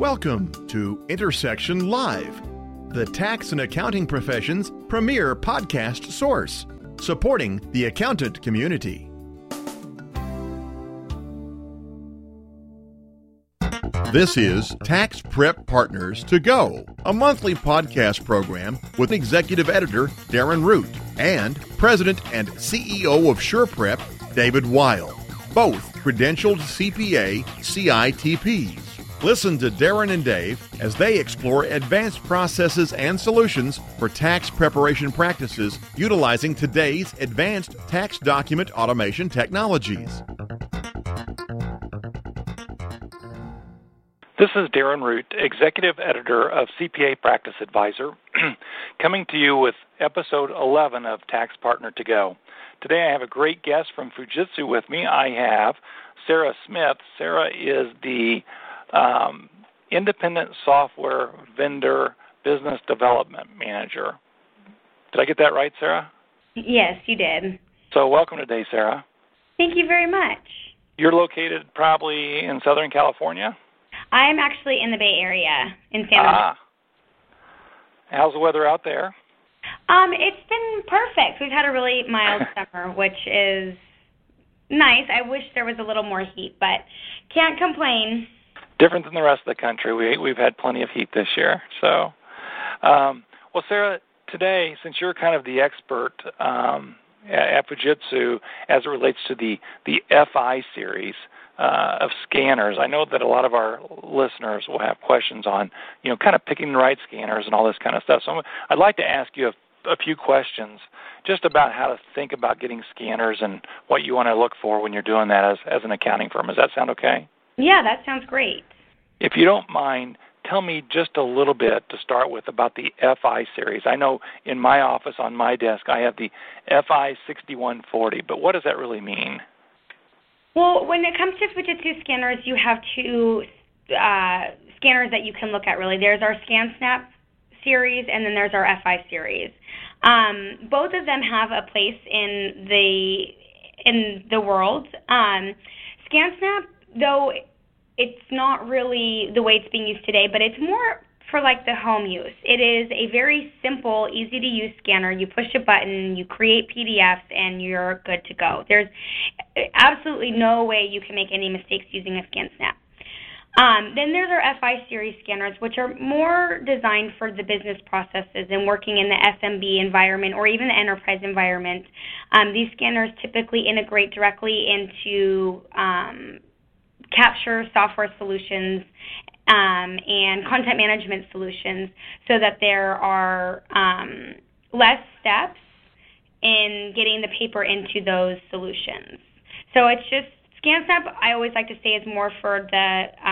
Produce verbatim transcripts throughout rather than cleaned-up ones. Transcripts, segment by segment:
Welcome to Intersection Live, the tax and accounting profession's premier podcast source, supporting the accountant community. This is Tax Prep Partners to Go, a monthly podcast program with executive editor Darren Root and president and C E O of SurePrep, David Weil, both credentialed C P A C I T Ps. Listen to Darren and Dave as they explore advanced processes and solutions for tax preparation practices utilizing today's advanced tax document automation technologies. This is Darren Root, Executive Editor of C P A Practice Advisor, coming to you with episode eleven of Tax Partner to Go. Today I have a great guest from Fujitsu with me. I have Sarah Smith. Sarah is the um, Independent Software Vendor Business Development Manager. Did I get that right, Sarah? Yes, you did. So welcome today, Sarah. Thank you very much. You're located probably in Southern California? I'm actually in the Bay Area, in San Jose. Ah. How's the weather out there? Um, it's been perfect. We've had a really mild summer, which is nice. I wish there was a little more heat, but can't complain. Different than the rest of the country. We, we've had plenty of heat this year. So, um, well, Sarah, today, since you're kind of the expert um, at, at Fujitsu as it relates to the, the F I series, Uh, of scanners. I know that a lot of our listeners will have questions on, you know, kind of picking the right scanners and all this kind of stuff. So I'd like to ask you a, a few questions just about how to think about getting scanners and what you want to look for when you're doing that as, as an accounting firm. Does that sound okay? Yeah, that sounds great. If you don't mind, tell me just a little bit to start with about the F I series. I know in my office on my desk I have the F I sixty-one forty, but what does that really mean? Well, when it comes to Fujitsu scanners, you have two uh, scanners that you can look at, really. There's our ScanSnap series, and then there's our F I series. Um, both of them have a place in the in the world. Um, ScanSnap, though, it's not really the way it's being used today, but it's more for like the home use. It is a very simple, easy-to-use scanner. You push a button, you create P D Fs, and you're good to go. There's absolutely no way you can make any mistakes using a ScanSnap. Um, then there's our F I series scanners, which are more designed for the business processes and working in the S M B environment or even the enterprise environment. Um, these scanners typically integrate directly into um, capture software solutions Um, and content management solutions so that there are um, less steps in getting the paper into those solutions. So it's just, ScanSnap, I always like to say, is more for the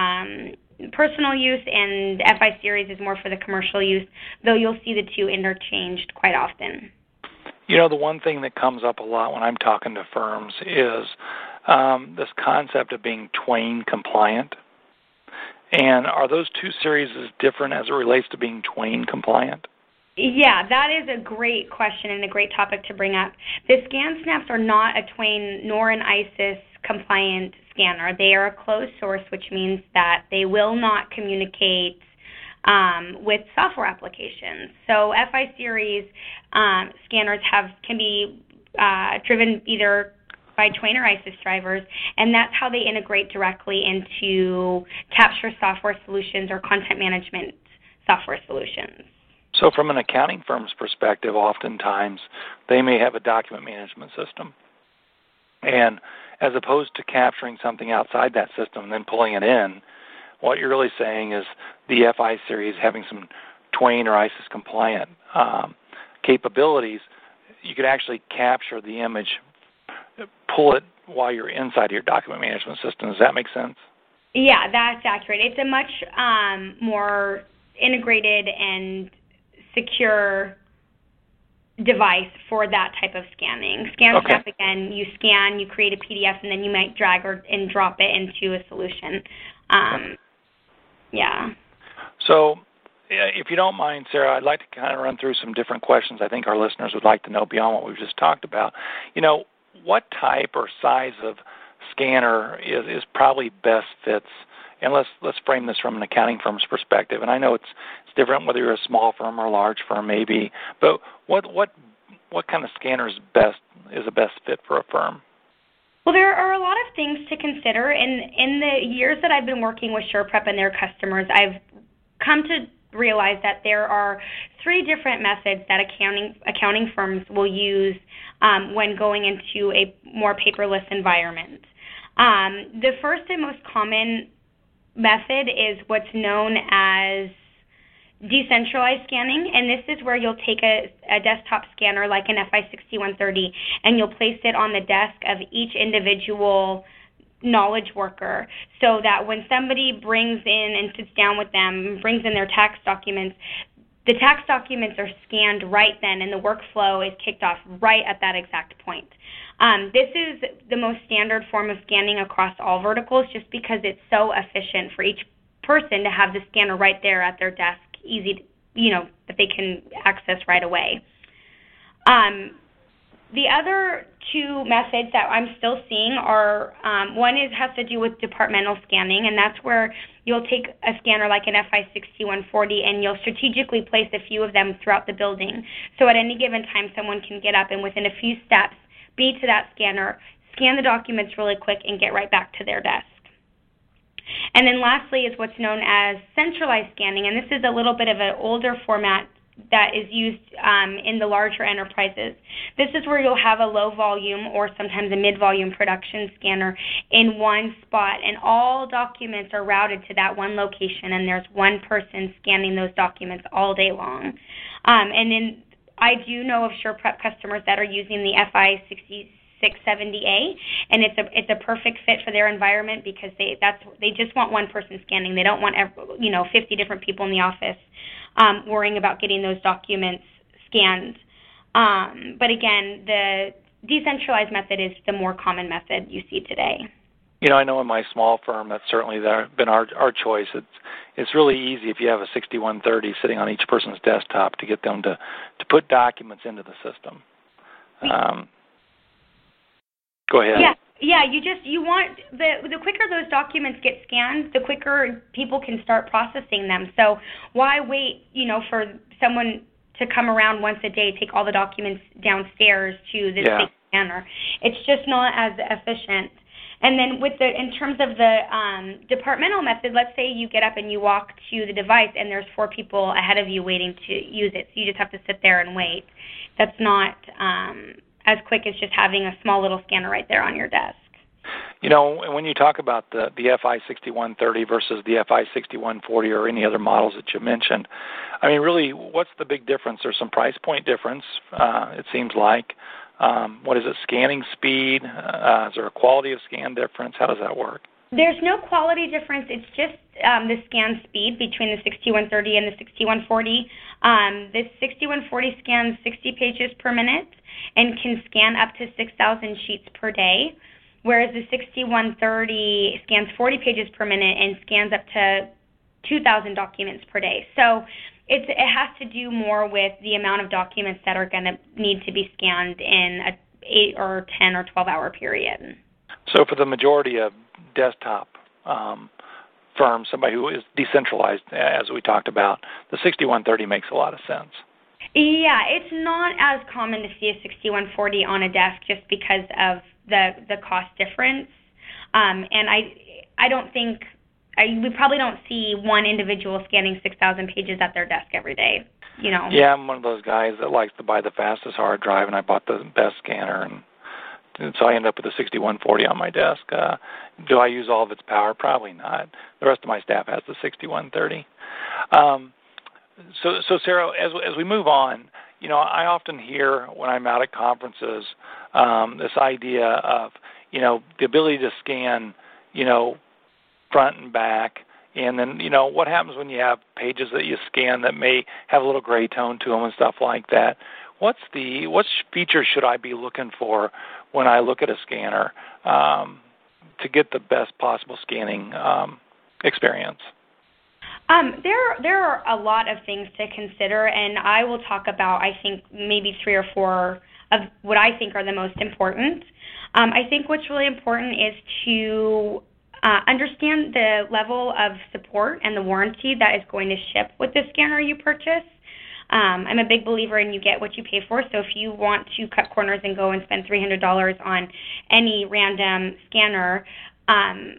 um, personal use, and F I series is more for the commercial use, though you'll see the two interchanged quite often. You know, the one thing that comes up a lot when I'm talking to firms is um, this concept of being Twain compliant. And are those two series as different as it relates to being Twain compliant? Yeah, that is a great question and a great topic to bring up. The ScanSnaps are not a Twain nor an I S I S compliant scanner. They are a closed source, which means that they will not communicate um, with software applications. So F I series um, scanners have can be uh, driven either by Twain or I S I S drivers, and that's how they integrate directly into capture software solutions or content management software solutions. So from an accounting firm's perspective, oftentimes they may have a document management system. And as opposed to capturing something outside that system and then pulling it in, what you're really saying is the F I series having some Twain or I S I S compliant um, capabilities, you could actually capture the image, pull it while you're inside your document management system. Does that make sense? Yeah, that's accurate. It's a much um, more integrated and secure device for that type of scanning. ScanSnap, okay. Again, you scan, you create a P D F, and then you might drag or, and drop it into a solution. Um, yeah. So if you don't mind, Sarah, I'd like to kind of run through some different questions I think our listeners would like to know beyond what we've just talked about. You know, what type or size of scanner is, is probably best fits and let's let's frame this from an accounting firm's perspective. And I know it's it's different whether you're a small firm or a large firm, maybe. But what what what kind of scanner is best is a best fit for a firm? Well, there are a lot of things to consider. In in the years that I've been working with SurePrep and their customers, I've come to realize that there are three different methods that accounting accounting firms will use um, when going into a more paperless environment. Um, the first and most common method is what's known as decentralized scanning, and this is where you'll take a, a desktop scanner like an F I sixty-one thirty and you'll place it on the desk of each individual knowledge worker, so that when somebody brings in and sits down with them, brings in their tax documents, the tax documents are scanned right then and the workflow is kicked off right at that exact point. Um, this is the most standard form of scanning across all verticals just because it's so efficient for each person to have the scanner right there at their desk, easy to, you know, that they can access right away. Um, the other two methods that I'm still seeing are, um, one is has to do with departmental scanning, and that's where you'll take a scanner like an F I sixty-one forty and you'll strategically place a few of them throughout the building. So at any given time, someone can get up and within a few steps be to that scanner, scan the documents really quick, and get right back to their desk. And then lastly is what's known as centralized scanning, and this is a little bit of an older format that is used um, in the larger enterprises. This is where you'll have a low volume or sometimes a mid-volume production scanner in one spot, and all documents are routed to that one location, and there's one person scanning those documents all day long. Um, and then I do know of SurePrep customers that are using the F I sixty-six seventy A, and it's a it's a perfect fit for their environment because they that's they just want one person scanning. They don't want every, you know fifty different people in the office um, worrying about getting those documents scanned. Um, but again, the decentralized method is the more common method you see today. You know, I know in my small firm that's certainly been our our choice. It's it's really easy if you have a sixty-one thirty sitting on each person's desktop to get them to, to put documents into the system. Um, go ahead. Yeah, yeah. You just you want the the quicker those documents get scanned, the quicker people can start processing them. So why wait? You know, for someone to come around once a day, take all the documents downstairs to this yeah. big scanner. It's just not as efficient. And then with the, in terms of the um, departmental method, let's say you get up and you walk to the device and there's four people ahead of you waiting to use it. So you just have to sit there and wait. That's not um, as quick as just having a small little scanner right there on your desk. You know, when you talk about the, the F I sixty-one thirty versus the F I sixty-one forty or any other models that you mentioned, I mean, really, what's the big difference? There's some price point difference, uh, it seems like. Um, what is it, scanning speed? Uh, is there a quality of scan difference? How does that work? There's no quality difference. It's just um, the scan speed between the sixty-one thirty and the sixty-one forty. Um, the sixty-one forty scans sixty pages per minute and can scan up to six thousand sheets per day, whereas the sixty-one thirty scans forty pages per minute and scans up to two thousand documents per day. So It's, it has to do more with the amount of documents that are going to need to be scanned in a eight or ten or twelve hour period. So for the majority of desktop um, firms, somebody who is decentralized, as we talked about, the sixty-one thirty makes a lot of sense. Yeah, it's not as common to see a sixty-one forty on a desk just because of the the cost difference. Um, and I I don't think... I, we probably don't see one individual scanning six thousand pages at their desk every day, you know. Yeah, I'm one of those guys that likes to buy the fastest hard drive, and I bought the best scanner, and, and so I end up with a sixty-one forty on my desk. Uh, do I use all of its power? Probably not. The rest of my staff has the sixty-one thirty. Um, so, so Sarah, as as we move on, you know, I often hear when I'm out at conferences um, this idea of, you know, the ability to scan, you know, front and back, and then, you know, what happens when you have pages that you scan that may have a little gray tone to them and stuff like that? What's the what features should I be looking for when I look at a scanner um, to get the best possible scanning um, experience? Um, there, there are a lot of things to consider, and I will talk about, I think, maybe three or four of what I think are the most important. Um, I think what's really important is to uh, understand the level of support and the warranty that is going to ship with the scanner you purchase. Um, I'm a big believer in you get what you pay for, so if you want to cut corners and go and spend three hundred dollars on any random scanner, um,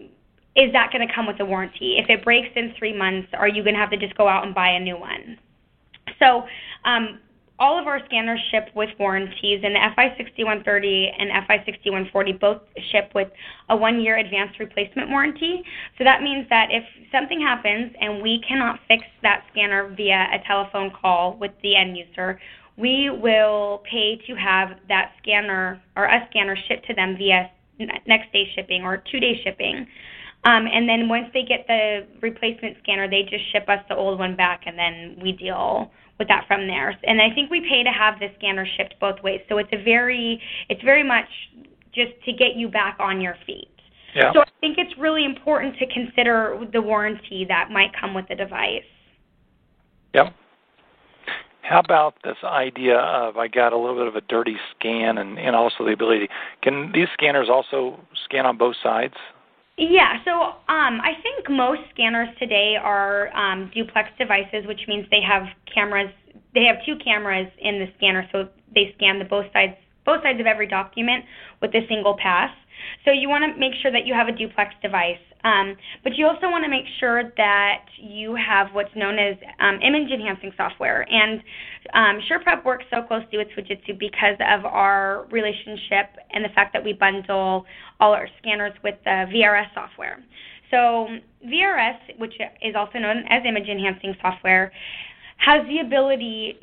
is that going to come with a warranty? If it breaks in three months, are you going to have to just go out and buy a new one? So um, all of our scanners ship with warranties, and the F I sixty-one thirty and F I sixty-one forty both ship with a one-year advanced replacement warranty. So that means that if something happens and we cannot fix that scanner via a telephone call with the end user, we will pay to have that scanner or a scanner shipped to them via next day shipping or two-day shipping. Um, and then once they get the replacement scanner, they just ship us the old one back, and then we deal with that from there. And I think we pay to have the scanner shipped both ways. So it's a very, it's very much just to get you back on your feet. Yeah. So I think it's really important to consider the warranty that might come with the device. Yep. How about this idea of I got a little bit of a dirty scan and, and also the ability, can these scanners also scan on both sides? Yeah, so um, I think most scanners today are um, duplex devices, which means they have cameras. They have two cameras in the scanner, so they scan the both sides, both sides of every document with a single pass. So you want to make sure that you have a duplex device, um, but you also want to make sure that you have what's known as um, image enhancing software. And um, SurePrep works so closely with Fujitsu because of our relationship and the fact that we bundle all our scanners with the V R S software. So V R S, which is also known as image enhancing software, has the ability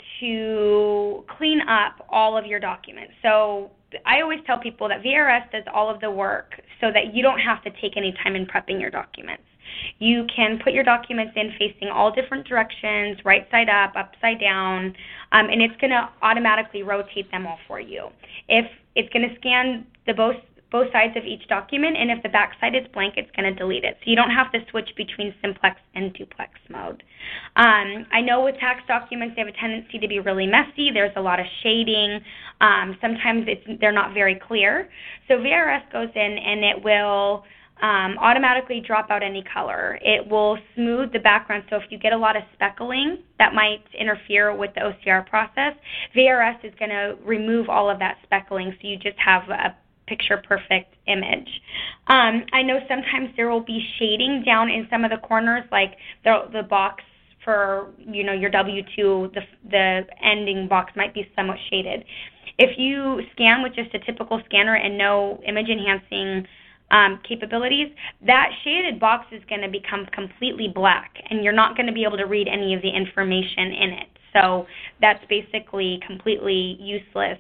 to clean up all of your documents. So I always tell people that V R S does all of the work so that you don't have to take any time in prepping your documents. You can put your documents in facing all different directions, right side up, upside down, um, and it's going to automatically rotate them all for you. If it's going to scan the both both sides of each document, and if the back side is blank, it's going to delete it. So you don't have to switch between simplex and duplex mode. Um, I know with tax documents, they have a tendency to be really messy. There's a lot of shading. Um, sometimes it's, they're not very clear. So V R S goes in and it will um, automatically drop out any color. It will smooth the background. So if you get a lot of speckling that might interfere with the O C R process, V R S is going to remove all of that speckling, so you just have a picture-perfect image. Um, I know sometimes there will be shading down in some of the corners, like the, the box for, you know, your W two, the, the ending box might be somewhat shaded. If you scan with just a typical scanner and no image-enhancing um, capabilities, that shaded box is going to become completely black, and you're not going to be able to read any of the information in it. So that's basically completely useless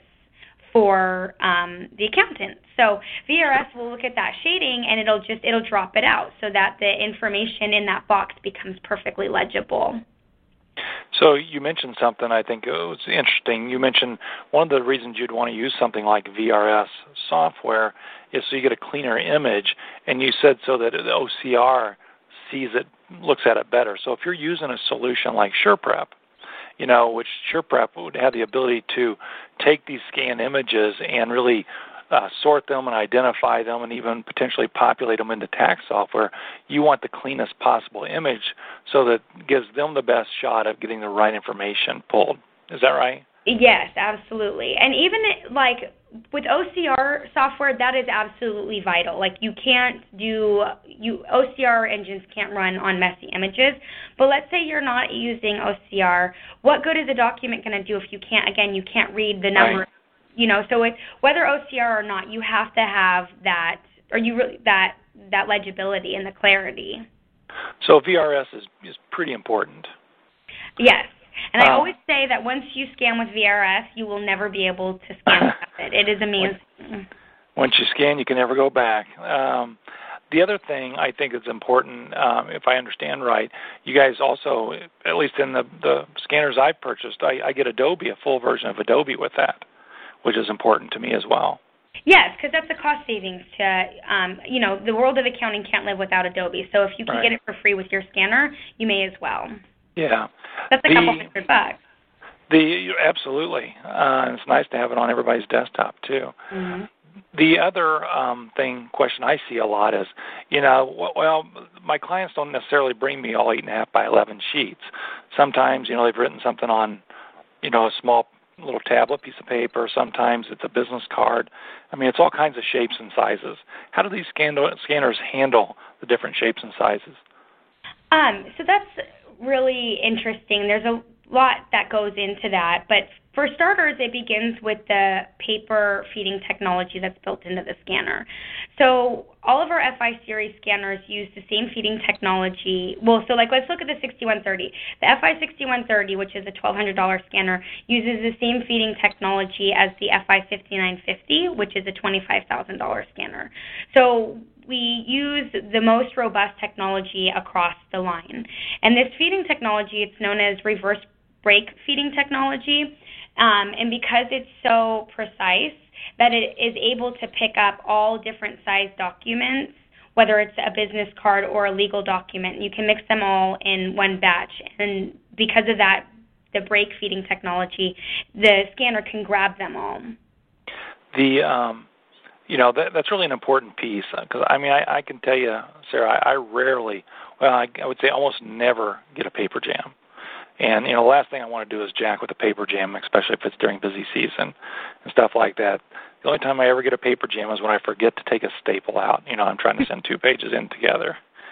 for um, the accountant. So V R S will look at that shading and it'll just it'll drop it out so that the information in that box becomes perfectly legible. So you mentioned something I think it was interesting. You mentioned one of the reasons you'd want to use something like V R S software is so you get a cleaner image, and you said so that the O C R sees it, looks at it better. So if you're using a solution like SurePrep, you know, which SurePrep would have the ability to take these scanned images and really uh, sort them and identify them and even potentially populate them into tax software, you want the cleanest possible image so that it gives them the best shot of getting the right information pulled. Is that right? Yes, absolutely. And even it, like with O C R software, that is absolutely vital. Like you can't do, you O C R engines can't run on messy images. But let's say you're not using O C R. What good is a document going to do if you can't, again, you can't read the number? Right. You know, so it, whether O C R or not, you have to have that, or you really, that that legibility and the clarity. So V R S is, is pretty important. Yes. And I um, always say that once you scan with V R S, you will never be able to scan without it. It is amazing. Once you scan, you can never go back. Um, the other thing I think is important, um, if I understand right, you guys also, at least in the, the scanners I've purchased, I, I get Adobe, a full version of Adobe with that, which is important to me as well. Yes, because that's a cost savings to, um, you know, the world of accounting can't live without Adobe. So if you can right. get it for free with your scanner, you may as well. Yeah. That's a the, couple hundred bucks. The absolutely, uh, it's nice to have it on everybody's desktop too. Mm-hmm. The other um, thing, question I see a lot is, you know, well, my clients don't necessarily bring me all eight and a half by eleven sheets. Sometimes, you know, they've written something on, you know, a small little tablet piece of paper. Sometimes it's a business card. I mean, it's all kinds of shapes and sizes. How do these scan- scanners handle the different shapes and sizes? Um, so that's really interesting. There's a lot that goes into that, but for starters, it begins with the paper feeding technology that's built into the scanner. So all of our F I series scanners use the same feeding technology. Well, so like let's look at the sixty-one thirty. The F I sixty-one thirty, which is a twelve hundred dollars scanner, uses the same feeding technology as the F I fifty-nine fifty, which is a twenty-five thousand dollars scanner. So we use the most robust technology across the line. And this feeding technology, it's known as reverse break feeding technology. Um, and because it's so precise that it is able to pick up all different size documents, whether it's a business card or a legal document, you can mix them all in one batch. And because of that, the break feeding technology, the scanner can grab them all. The um, you know that, that's really an important piece because I mean I, I can tell you, Sarah, I, I rarely, well, I, I would say almost never get a paper jam. And, you know, the last thing I want to do is jack with a paper jam, especially if it's during busy season and stuff like that. The only time I ever get a paper jam is when I forget to take a staple out. You know, I'm trying to send two pages in together.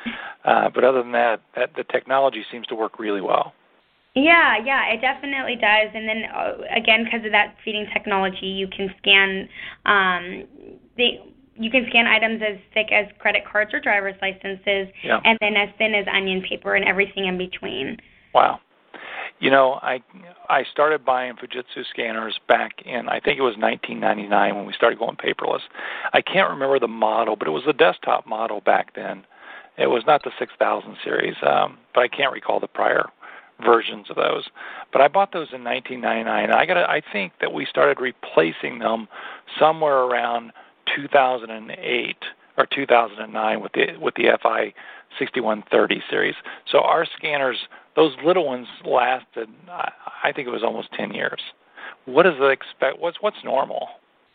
Uh, but other than that, that, the technology seems to work really well. Yeah, yeah, it definitely does. And then, uh, again, because of that feeding technology, you can scan um, the you can scan items as thick as credit cards or driver's licenses, yeah. and then as thin as onion paper and everything in between. Wow. You know, I I started buying Fujitsu scanners back in, I think it was nineteen ninety-nine when we started going paperless. I can't remember the model, but it was the desktop model back then. It was not the six thousand series, um, but I can't recall the prior versions of those. But I bought those in nineteen ninety-nine. I got I think that we started replacing them somewhere around two thousand eight or two thousand nine with the with the F I sixty-one thirty series. So our scanners, those little ones, lasted, I think it was almost ten years. What does it expect? What's what's normal?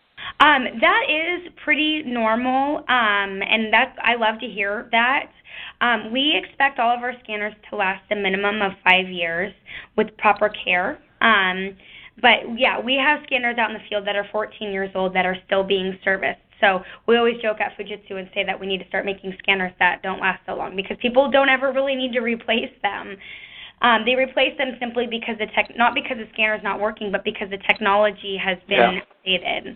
Um, that is pretty normal, um, and that's I love to hear that. Um, we expect all of our scanners to last a minimum of five years with proper care. Um, but yeah, we have scanners out in the field that are fourteen years old that are still being serviced. So we always joke at Fujitsu and say that we need to start making scanners that don't last so long because people don't ever really need to replace them. Um, they replace them simply because the tech, not because the scanner is not working, but because the technology has been yeah. updated.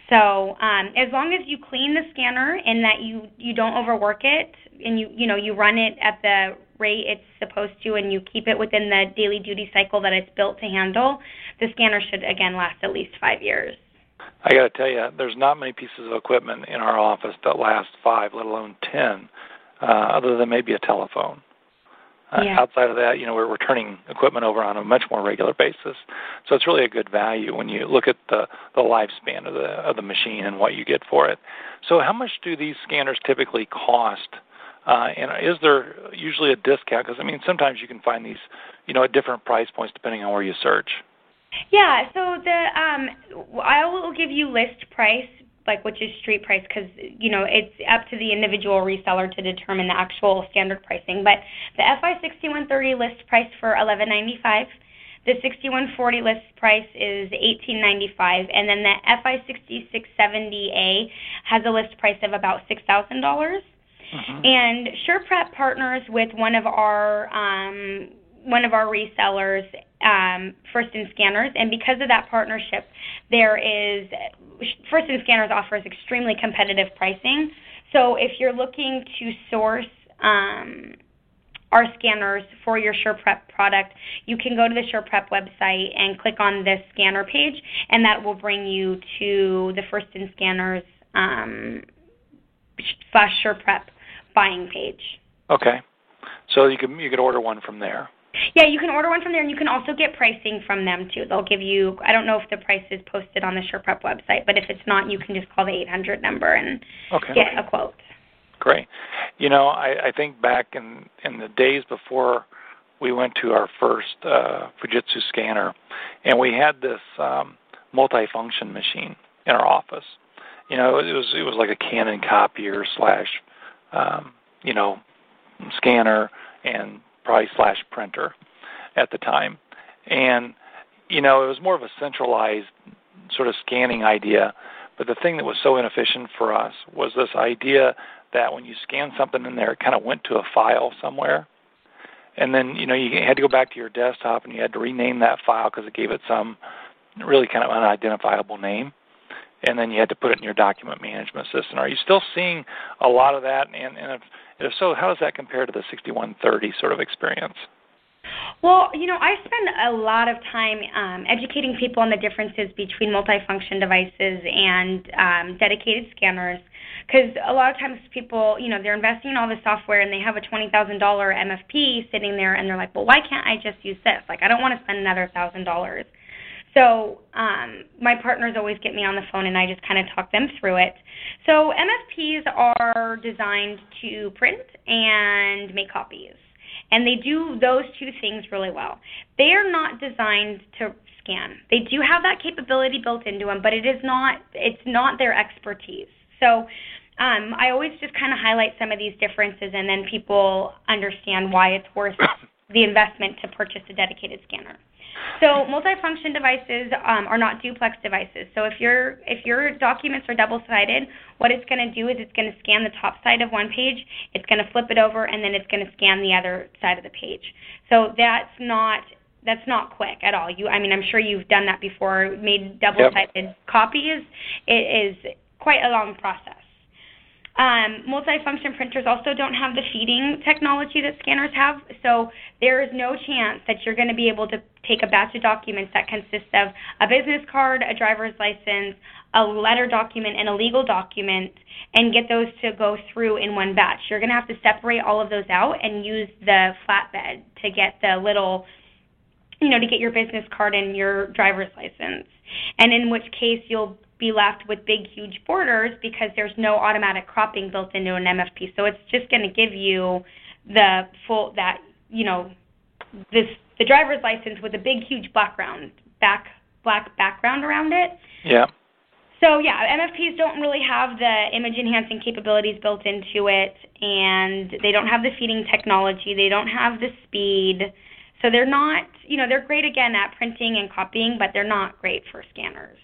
So um, as long as you clean the scanner and that you, you don't overwork it and you you know you run it at the rate it's supposed to and you keep it within the daily duty cycle that it's built to handle, the scanner should again last at least five years. I got to tell you, there's not many pieces of equipment in our office that last five, let alone ten, uh, other than maybe a telephone. Uh, yeah. Outside of that, you know, we're, we're turning equipment over on a much more regular basis. So it's really a good value when you look at the, the lifespan of the of the machine and what you get for it. So how much do these scanners typically cost? Uh, and is there usually a discount? Because, I mean, sometimes you can find these, you know, at different price points depending on where you search. Yeah, so the um, I will give you list price, like which is street price, because you know it's up to the individual reseller to determine the actual standard pricing. But the F I sixty-one thirty list price for eleven ninety-five, the sixty-one forty list price is eighteen ninety-five, and then the F I sixty-six seventy A has a list price of about six thousand dollars. Mm-hmm. And SurePrep partners with one of our um, one of our resellers, um, First in Scanners, and because of that partnership, there is First in Scanners offers extremely competitive pricing. So if you're looking to source um, our scanners for your SurePrep product, you can go to the SurePrep website and click on this scanner page, and that will bring you to the First in Scanners um, slash SurePrep buying page. Okay, so you can you could order one from there. Yeah, you can order one from there, and you can also get pricing from them, too. They'll give you, I don't know if the price is posted on the SurePrep website, but if it's not, you can just call the eight hundred number and okay. get a quote. Great. You know, I, I think back in, in the days before we went to our first uh, Fujitsu scanner, and we had this um, multifunction machine in our office. you know, it was it was like a Canon copier slash, um, you know, scanner and probably slash printer at the time. And, you know, it was more of a centralized sort of scanning idea. But the thing that was so inefficient for us was this idea that when you scan something in there, it kind of went to a file somewhere. And then, you know, you had to go back to your desktop and you had to rename that file because it gave it some really kind of unidentifiable name. And then you had to put it in your document management system. Are you still seeing a lot of that? And, and if, if so, how does that compare to the sixty-one thirty sort of experience? Well, you know, I spend a lot of time um, educating people on the differences between multifunction devices and um, dedicated scanners, because a lot of times people, you know, they're investing in all this software and they have a twenty thousand dollars M F P sitting there and they're like, well, why can't I just use this? Like, I don't want to spend another one thousand dollars. So um, my partners always get me on the phone and I just kind of talk them through it. So M F Ps are designed to print and make copies. And they do those two things really well. They are not designed to scan. They do have that capability built into them, but it is not, it's not their expertise. So um, I always just kind of highlight some of these differences, and then people understand why it's worth the investment to purchase a dedicated scanner. So multifunction devices um, are not duplex devices. So if your if your documents are double-sided, what it's going to do is it's going to scan the top side of one page, it's going to flip it over, and then it's going to scan the other side of the page. So that's not that's not quick at all. You, I mean, I'm sure you've done that before, made double-sided yep. copies. It is quite a long process. Um, multifunction printers also don't have the feeding technology that scanners have, so there is no chance that you're going to be able to take a batch of documents that consists of a business card, a driver's license, a letter document, and a legal document, and get those to go through in one batch. You're going to have to separate all of those out and use the flatbed to get the little, you know, to get your business card and your driver's license, and in which case you'll be left with big, huge borders because there's no automatic cropping built into an M F P. So it's just going to give you the full, that, you know, this the driver's license with a big, huge background, back black background around it. Yeah. So, yeah, M F Ps don't really have the image-enhancing capabilities built into it, and they don't have the feeding technology. They don't have the speed. So they're not, you know, they're great, again, at printing and copying, but they're not great for scanners.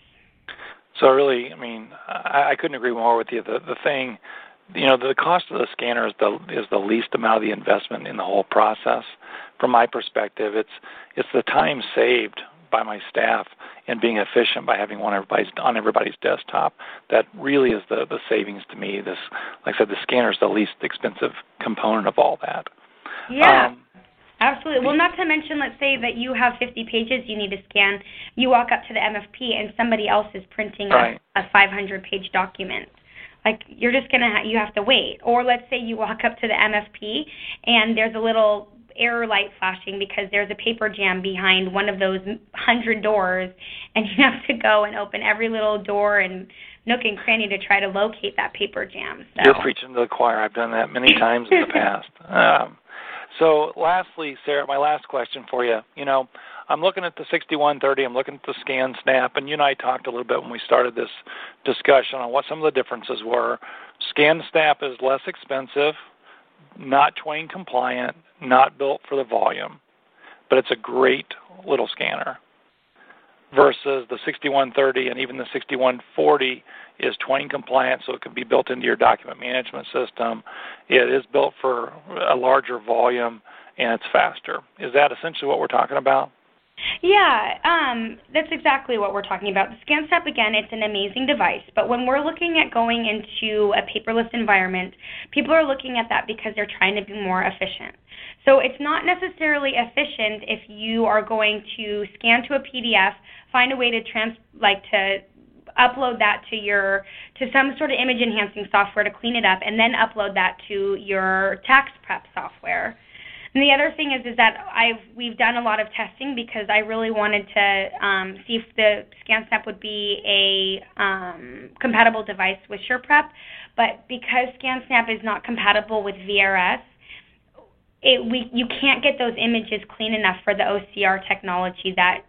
So really, I mean, I, I couldn't agree more with you. The the thing, you know, the cost of the scanner is the is the least amount of the investment in the whole process. From my perspective, it's it's the time saved by my staff and being efficient by having one everybody's on everybody's desktop that really is the the savings to me. This, like I said, the scanner is the least expensive component of all that. Yeah. Um, Absolutely. Well, not to mention, let's say that you have fifty pages you need to scan. You walk up to the M F P and somebody else is printing right. a, a five hundred page document. Like, you're just going to, ha- you have to wait. Or let's say you walk up to the M F P and there's a little error light flashing because there's a paper jam behind one of those hundred doors, and you have to go and open every little door and nook and cranny to try to locate that paper jam. So. You're preaching to the choir. I've done that many times in the past. Um, So lastly, Sarah, my last question for you. You know, I'm looking at the sixty-one thirty, I'm looking at the ScanSnap, and you and I talked a little bit when we started this discussion on what some of the differences were. ScanSnap is less expensive, not Twain compliant, not built for the volume, but it's a great little scanner. Versus the sixty-one thirty and even the sixty-one forty is Twain compliant, so it can be built into your document management system. It is built for a larger volume, and it's faster. Is that essentially what we're talking about? Yeah, um, that's exactly what we're talking about. The ScanSnap, again, it's an amazing device, but when we're looking at going into a paperless environment, people are looking at that because they're trying to be more efficient. So it's not necessarily efficient if you are going to scan to a P D F, find a way to trans like to upload that to your to some sort of image enhancing software to clean it up, and then upload that to your tax prep software. And the other thing is is that I've we've done a lot of testing because I really wanted to um, see if the ScanSnap would be a um, compatible device with SurePrep, but because ScanSnap is not compatible with V R S, it we you can't get those images clean enough for the O C R technology that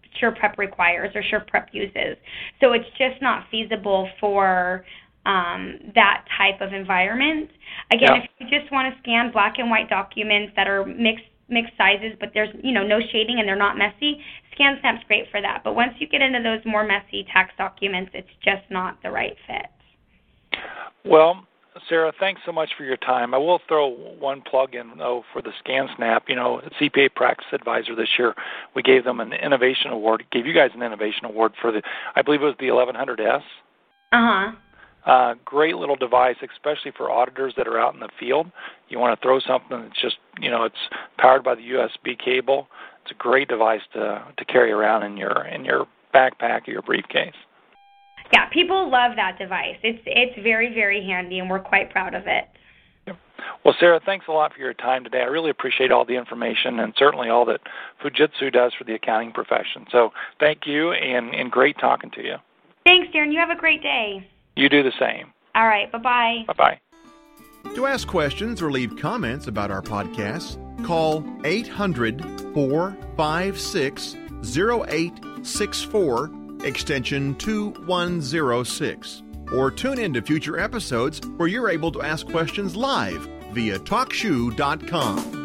SurePrep requires or SurePrep uses. So it's just not feasible for um, that type of environment. Again, yeah. if you just want to scan black and white documents that are mixed mixed sizes, but there's you know no shading and they're not messy, ScanSnap's great for that. But once you get into those more messy tax documents, it's just not the right fit. Well, Sarah, thanks so much for your time. I will throw one plug in, though, for the ScanSnap. You know, C P A Practice Advisor this year, we gave them an innovation award, gave you guys an innovation award for the, I believe it was the eleven hundred S. Uh-huh. Uh, great little device, especially for auditors that are out in the field. You want to throw something that's just, you know, it's powered by the U S B cable. It's a great device to to carry around in your in your backpack or your briefcase. Yeah, people love that device. It's it's very, very handy, and we're quite proud of it. Well, Sarah, thanks a lot for your time today. I really appreciate all the information and certainly all that Fujitsu does for the accounting profession. So thank you, and, and great talking to you. Thanks, Darren. You have a great day. You do the same. All right, bye-bye. Bye-bye. To ask questions or leave comments about our podcasts, call eight hundred, four five six, zero eight six four, extension two one zero six. Or tune in to future episodes where you're able to ask questions live via talk shoe dot com.